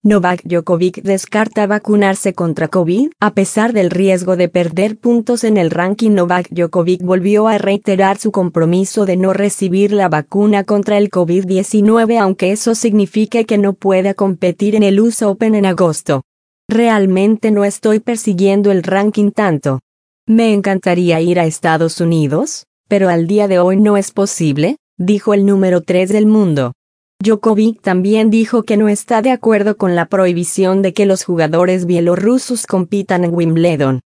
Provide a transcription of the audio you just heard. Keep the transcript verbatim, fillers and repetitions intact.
Novak Djokovic descarta vacunarse contra COVID. A pesar del riesgo de perder puntos en el ranking, Novak Djokovic volvió a reiterar su compromiso de no recibir la vacuna contra el COVID diecinueve, aunque eso signifique que no pueda competir en el U S Open en agosto. Realmente no estoy persiguiendo el ranking tanto. Me encantaría ir a Estados Unidos, pero al día de hoy no es posible, dijo el número tres del mundo. Djokovic también dijo que no está de acuerdo con la prohibición de que los jugadores bielorrusos compitan en Wimbledon.